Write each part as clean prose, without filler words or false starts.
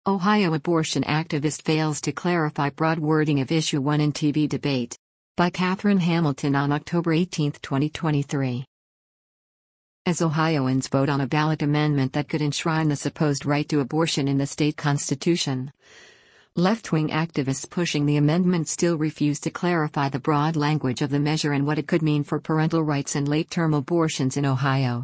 Ohio abortion activist fails to clarify broad wording of Issue 1 in TV debate. By Catherine Hamilton on October 18, 2023. As Ohioans vote on a ballot amendment that could enshrine the supposed right to abortion in the state constitution, left-wing activists pushing the amendment still refuse to clarify the broad language of the measure and what it could mean for parental rights and late-term abortions in Ohio.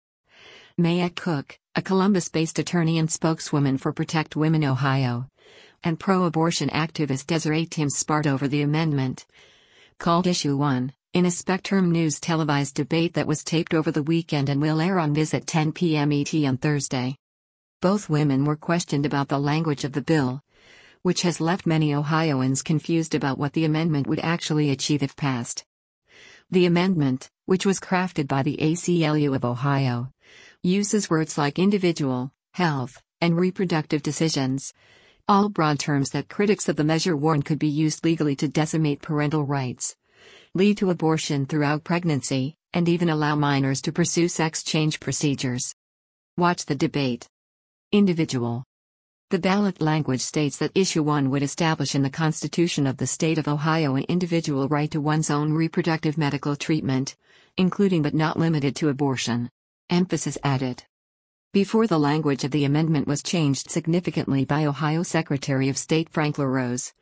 Mayette Cook, a Columbus-based attorney and spokeswoman for Protect Women Ohio, and pro-abortion activist Desiree Tims sparred over the amendment, called Issue 1, in a Spectrum News televised debate that was taped over the weekend and will air on Viz at 10 p.m. ET on Thursday. Both women were questioned about the language of the bill, which has left many Ohioans confused about what the amendment would actually achieve if passed. The amendment, which was crafted by the ACLU of Ohio, uses words like individual, health, and reproductive decisions, all broad terms that critics of the measure warn could be used legally to decimate parental rights, lead to abortion throughout pregnancy, and even allow minors to pursue sex change procedures. Watch the debate. Individual. The ballot language states that Issue 1 would establish in the Constitution of the State of Ohio an individual right to one's own reproductive medical treatment, including but not limited to abortion. Emphasis added. Before the language of the amendment was changed significantly by Ohio Secretary of State Frank LaRose,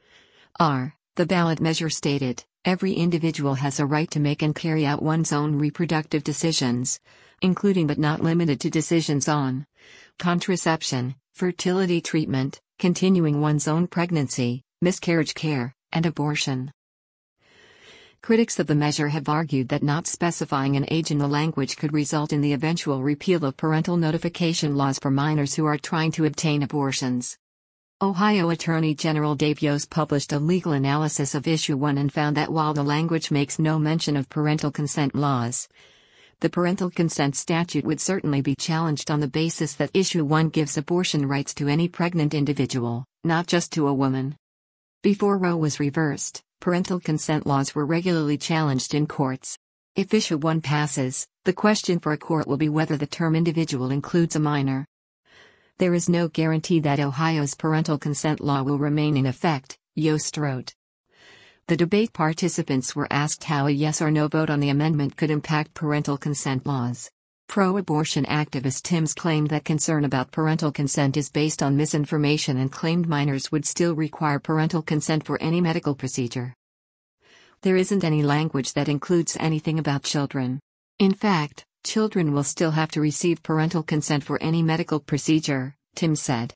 the ballot measure stated, every individual has a right to make and carry out one's own reproductive decisions, including but not limited to decisions on contraception, fertility treatment, continuing one's own pregnancy, miscarriage care, and abortion. Critics of the measure have argued that not specifying an age in the language could result in the eventual repeal of parental notification laws for minors who are trying to obtain abortions. Ohio Attorney General Dave Yost published a legal analysis of Issue 1 and found that while the language makes no mention of parental consent laws, the parental consent statute would certainly be challenged on the basis that Issue 1 gives abortion rights to any pregnant individual, not just to a woman. Before Roe was reversed, parental consent laws were regularly challenged in courts. If Issue 1 passes, the question for a court will be whether the term individual includes a minor. There is no guarantee that Ohio's parental consent law will remain in effect, Yost wrote. The debate participants were asked how a yes or no vote on the amendment could impact parental consent laws. Pro-abortion activist Tims claimed that concern about parental consent is based on misinformation and claimed minors would still require parental consent for any medical procedure. There isn't any language that includes anything about children. In fact, children will still have to receive parental consent for any medical procedure, Tims said.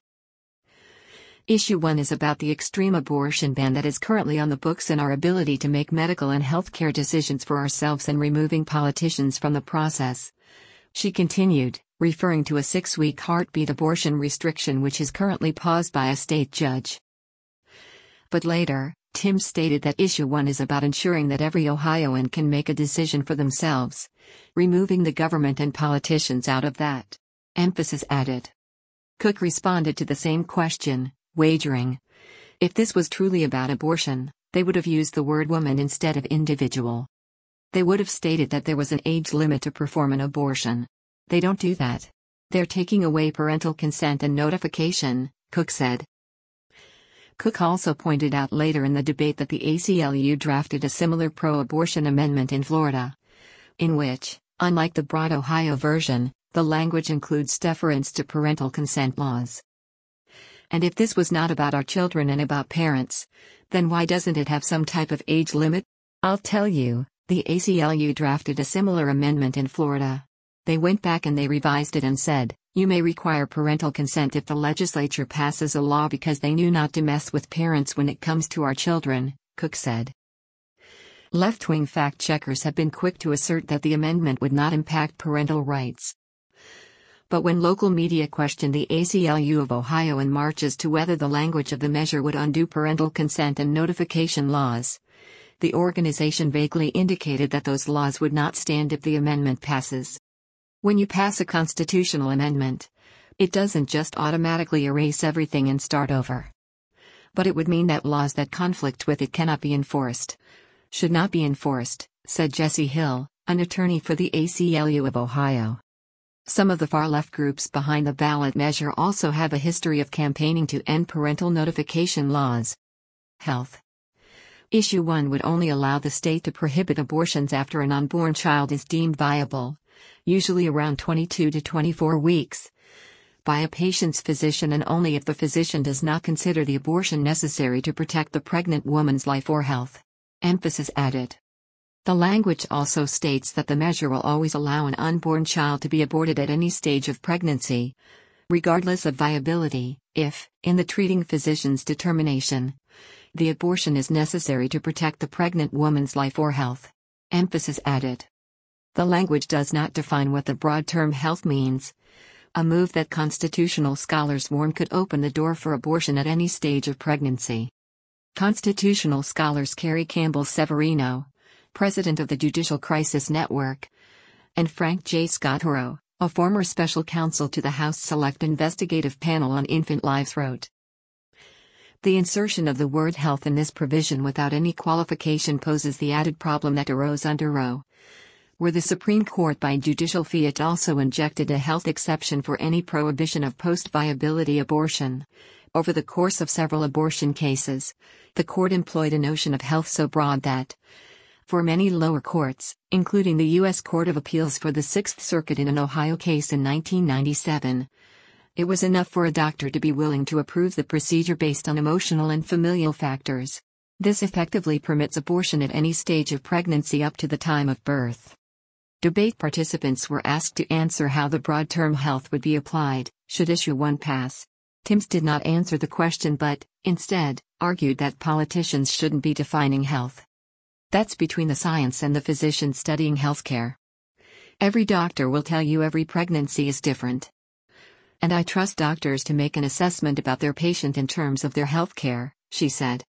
Issue 1 is about the extreme abortion ban that is currently on the books and our ability to make medical and healthcare decisions for ourselves and removing politicians from the process. She continued, referring to a 6-week heartbeat abortion restriction which is currently paused by a state judge. But later, Tims stated that Issue 1 is about ensuring that every Ohioan can make a decision for themselves, removing the government and politicians out of that. Emphasis added. Cook responded to the same question, wagering, if this was truly about abortion, they would have used the word woman instead of individual. They would have stated that there was an age limit to perform an abortion. They don't do that. They're taking away parental consent and notification, Cook said. Cook also pointed out later in the debate that the ACLU drafted a similar pro-abortion amendment in Florida, in which, unlike the broad Ohio version, the language includes deference to parental consent laws. And if this was not about our children and about parents, then why doesn't it have some type of age limit? I'll tell you. The ACLU drafted a similar amendment in Florida. They went back and they revised it and said, you may require parental consent if the legislature passes a law because they knew not to mess with parents when it comes to our children, Cook said. Left-wing fact-checkers have been quick to assert that the amendment would not impact parental rights. But when local media questioned the ACLU of Ohio in March as to whether the language of the measure would undo parental consent and notification laws, the organization vaguely indicated that those laws would not stand if the amendment passes. When you pass a constitutional amendment, it doesn't just automatically erase everything and start over. But it would mean that laws that conflict with it cannot be enforced. Should not be enforced, said Jesse Hill, an attorney for the ACLU of Ohio. Some of the far-left groups behind the ballot measure also have a history of campaigning to end parental notification laws. Health. Issue 1 would only allow the state to prohibit abortions after an unborn child is deemed viable, usually around 22 to 24 weeks, by a patient's physician, and only if the physician does not consider the abortion necessary to protect the pregnant woman's life or health. Emphasis added. The language also states that the measure will always allow an unborn child to be aborted at any stage of pregnancy, regardless of viability, if, in the treating physician's determination, the abortion is necessary to protect the pregnant woman's life or health. Emphasis added. The language does not define what the broad term health means, a move that constitutional scholars warn could open the door for abortion at any stage of pregnancy. Constitutional scholars Carrie Campbell Severino, president of the Judicial Crisis Network, and Frank J. Scotturo, a former special counsel to the House Select Investigative Panel on Infant Lives, wrote, "The insertion of the word health in this provision without any qualification poses the added problem that arose under Roe, where the Supreme Court by judicial fiat also injected a health exception for any prohibition of post-viability abortion. Over the course of several abortion cases, the court employed a notion of health so broad that, for many lower courts, including the U.S. Court of Appeals for the Sixth Circuit in an Ohio case in 1997, it was enough for a doctor to be willing to approve the procedure based on emotional and familial factors. This effectively permits abortion at any stage of pregnancy up to the time of birth." Debate participants were asked to answer how the broad term health would be applied, should Issue 1 pass. Tims did not answer the question but, instead, argued that politicians shouldn't be defining health. That's between the science and the physician studying healthcare. Every doctor will tell you every pregnancy is different. And I trust doctors to make an assessment about their patient in terms of their healthcare, she said.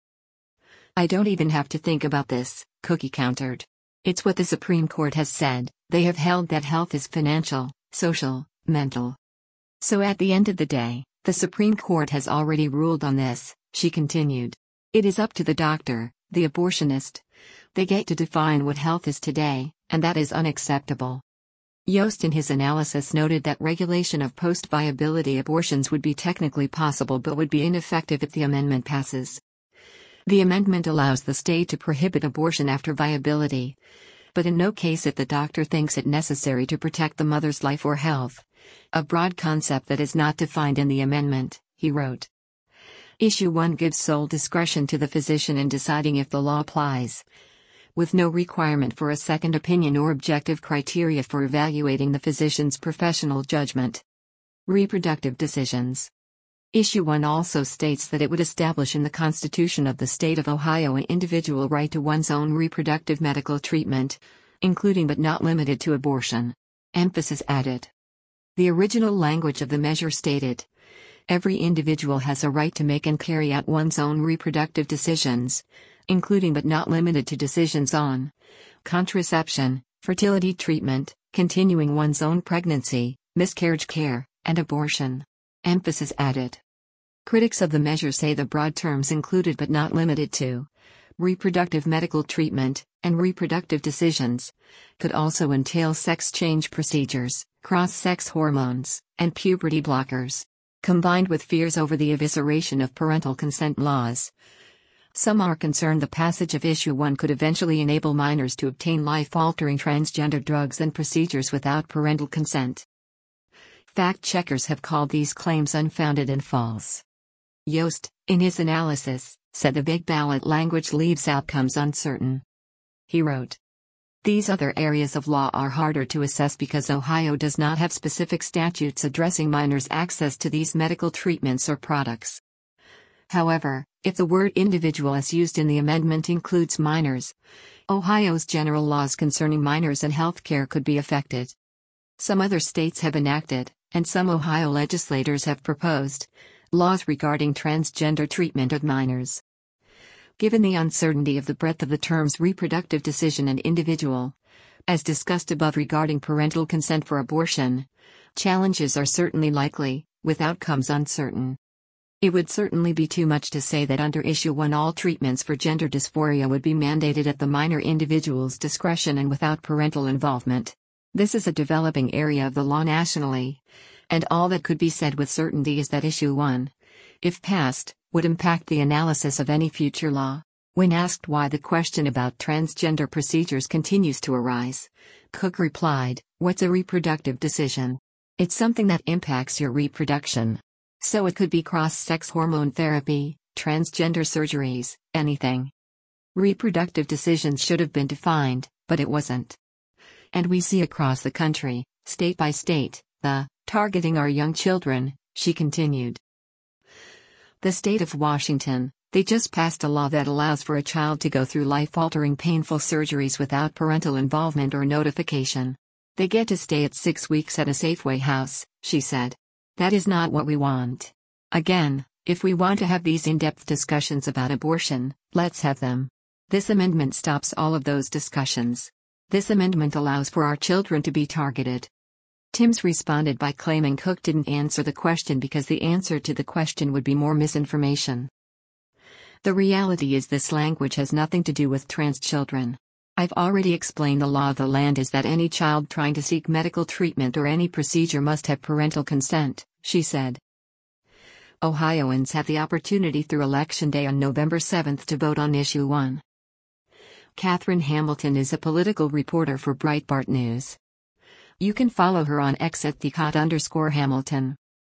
I don't even have to think about this, Cookie countered. It's what the Supreme Court has said. They have held that health is financial, social, mental. So at the end of the day, the Supreme Court has already ruled on this, she continued. It is up to the doctor, the abortionist. They get to define what health is today, and that is unacceptable. Yost in his analysis noted that regulation of post-viability abortions would be technically possible but would be ineffective if the amendment passes. The amendment allows the state to prohibit abortion after viability, but in no case if the doctor thinks it necessary to protect the mother's life or health, a broad concept that is not defined in the amendment, he wrote. Issue 1 gives sole discretion to the physician in deciding if the law applies, with no requirement for a second opinion or objective criteria for evaluating the physician's professional judgment. Reproductive decisions. Issue 1 also states that it would establish in the Constitution of the State of Ohio an individual right to one's own reproductive medical treatment, including but not limited to abortion. Emphasis added. The original language of the measure stated, every individual has a right to make and carry out one's own reproductive decisions, including but not limited to decisions on contraception, fertility treatment, continuing one's own pregnancy, miscarriage care, and abortion. Emphasis added. Critics of the measure say the broad terms included but not limited to reproductive medical treatment and reproductive decisions could also entail sex change procedures, cross-sex hormones, and puberty blockers, combined with fears over the evisceration of parental consent laws. Some are concerned the passage of Issue 1 could eventually enable minors to obtain life-altering transgender drugs and procedures without parental consent. Fact-checkers have called these claims unfounded and false. Yost, in his analysis, said the big ballot language leaves outcomes uncertain. He wrote, these other areas of law are harder to assess because Ohio does not have specific statutes addressing minors' access to these medical treatments or products. However, if the word individual as used in the amendment includes minors, Ohio's general laws concerning minors and health care could be affected. Some other states have enacted, and some Ohio legislators have proposed, laws regarding transgender treatment of minors. Given the uncertainty of the breadth of the terms reproductive decision and individual, as discussed above regarding parental consent for abortion, challenges are certainly likely, with outcomes uncertain. It would certainly be too much to say that under Issue 1 all treatments for gender dysphoria would be mandated at the minor individual's discretion and without parental involvement. This is a developing area of the law nationally. And all that could be said with certainty is that Issue 1, if passed, would impact the analysis of any future law. When asked why the question about transgender procedures continues to arise, Cook replied, "What's a reproductive decision? It's something that impacts your reproduction. So it could be cross-sex hormone therapy, transgender surgeries, anything. Reproductive decisions should have been defined, but it wasn't. And we see across the country, state by state, the targeting our young children," she continued. The state of Washington, they just passed a law that allows for a child to go through life-altering painful surgeries without parental involvement or notification. They get to stay at 6 weeks at a Safeway house, she said. That is not what we want. Again, if we want to have these in-depth discussions about abortion, let's have them. This amendment stops all of those discussions. This amendment allows for our children to be targeted. Tims responded by claiming Cook didn't answer the question because the answer to the question would be more misinformation. The reality is this language has nothing to do with trans children. I've already explained the law of the land is that any child trying to seek medical treatment or any procedure must have parental consent, she said. Ohioans have the opportunity through Election Day on November 7 to vote on Issue 1. Catherine Hamilton is a political reporter for Breitbart News. You can follow her on X at @Hamilton.